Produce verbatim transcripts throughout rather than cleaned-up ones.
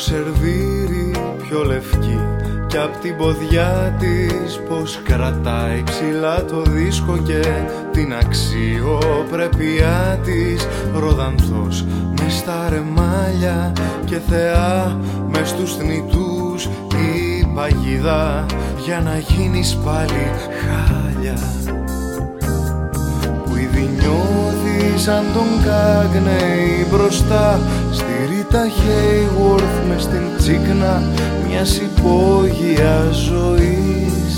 σερβίρι πιο λευκή κι απ' την ποδιά της πως κρατάει ψηλά το δίσκο και την αξιοπρέπειά της. Ροδανθός μες στα ρεμάλια και θεά μες στους θνητούς η παγίδα για να γίνεις πάλι χάλια. Που ήδη νιώθεις σαν τον Κάγνεϊ μπροστά στη Ρίτα Χέιουορθ μες στην τσίκνα μιας υπόγεια ζωής.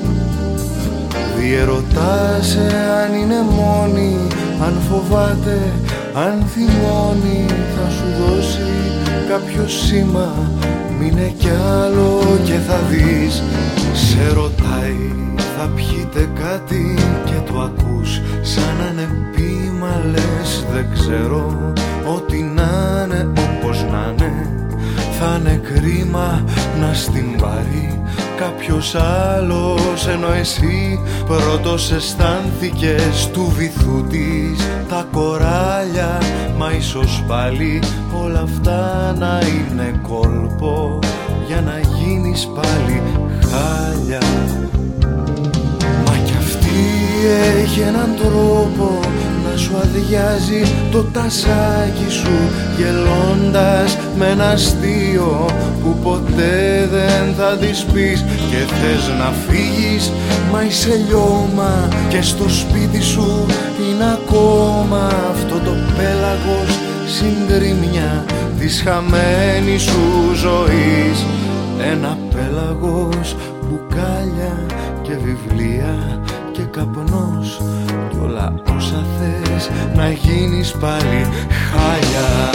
Διερωτάσαι αν είναι μόνη, αν φοβάται, αν θυμώνει. Θα σου δώσει κάποιο σήμα, μείνε κι άλλο και θα δεις. Σε ρωτάει θα πιείτε κάτι και το ακούς σαν να είναι πείμα. Λες δεν ξέρω, ό,τι να είναι όπως να είναι. Θα είναι κρίμα να στην πάρει κάποιος άλλος, ενώ εσύ πρώτος αισθάνθηκες του βυθού της τα κοράλια. Μα ίσως πάλι όλα αυτά να είναι κόλπο για να γίνεις πάλι χάλια. Μα κι αυτή έχει έναν τρόπο να σου αδειάζει το τασάκι σου, γελώντας με ένα αστείο που ποτέ δεν θα της πεις. Και θες να φύγεις, μα είσαι λιώμα και στο σπίτι σου είναι ακόμα αυτό το πέλαγος συντρίμμια της χαμένης σου ζωής. Ένα πέλαγος, μπουκάλια και βιβλία και καπνός κι όλα όσα θες να γίνεις πάλι χάλια.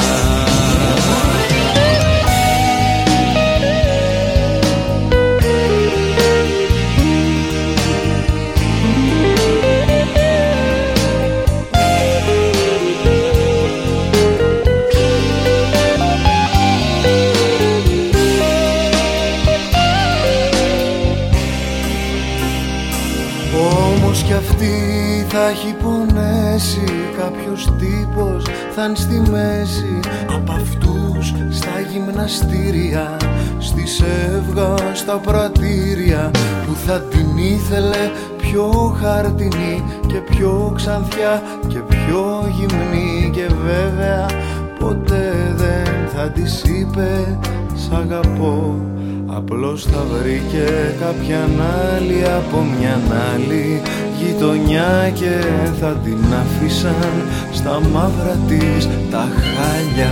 Κι αυτή θα έχει πονέσει, κάποιος τύπος θα είναι στη μέση απ' αυτούς στα γυμναστήρια, στη Σεύγα, στα πρατήρια, που θα την ήθελε πιο χαρτινή και πιο ξανθιά και πιο γυμνή. Και βέβαια ποτέ δεν θα της είπε σ' αγαπώ. Απλώς θα βρήκε κάποιαν άλλη από μιαν άλλη γειτονιά και θα την αφήσαν στα μαύρα της τα χάλια.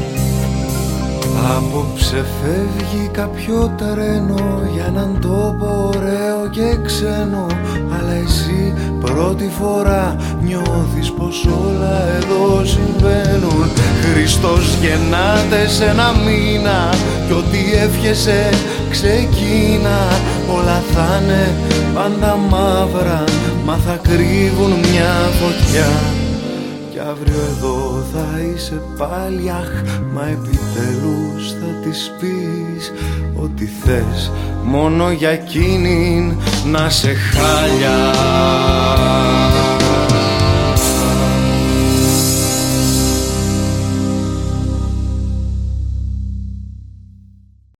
Απόψε φεύγει κάποιο τρένο για έναν τόπο ωραίο και ξένο, αλλά εσύ πρώτη φορά νιώθεις πως όλα εδώ συμβαίνουν. Χριστός γεννάται σε ένα μήνα κι ό,τι εύχεσαι ξεκίνα. Όλα θα είναι πάντα μαύρα, μα θα κρύβουν μια φωτιά. Κι αύριο εδώ θα είσαι πάλι αχ, μα επιτέλους θα της πεις ότι θες μόνο για εκείνην να σε χάλια.